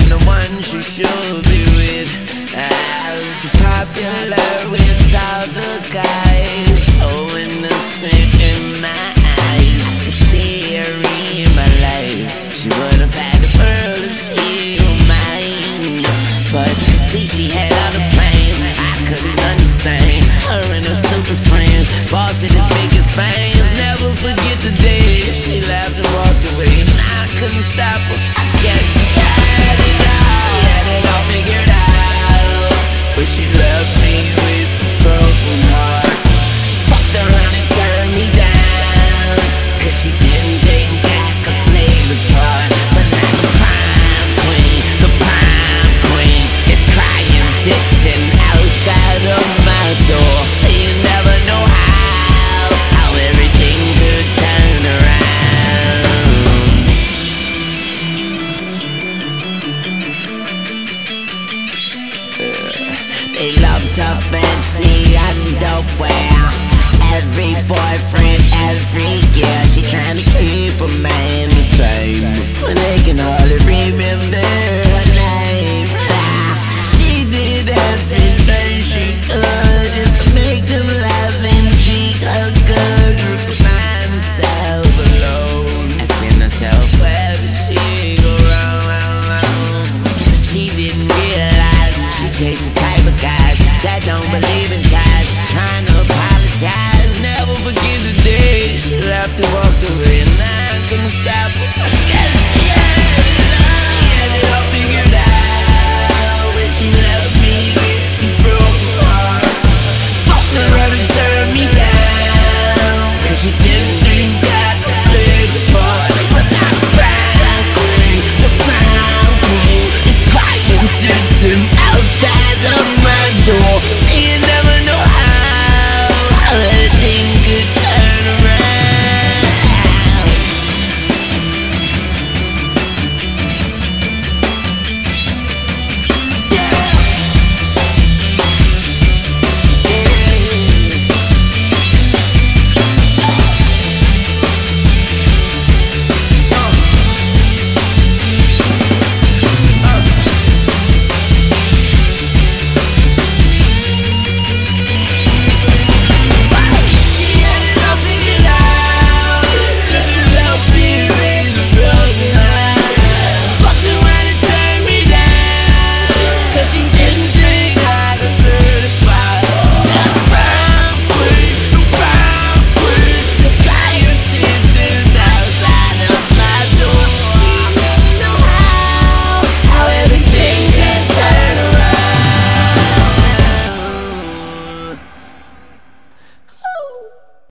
I'm the one she should be with. She's popular with all the guys, so innocent in my eyes. To see her in my life, she would have had the world if she were mine. But see, she had other plans I couldn't understand. Her and her stupid friends, boss at his biggest fans. Never forget the day she laughed and walked away, and I couldn't stop her. I guess she had it all. She had it all figured out, but she left me with a broken heart. Fucked around and turned me down, cause she didn't think I could play the part. But now the prime queen is crying, sitting outside of my door. So you never know how everything could turn around. They loved her fancy underwear, every boyfriend, every year. She trying to keep a man entertained when they can hardly remember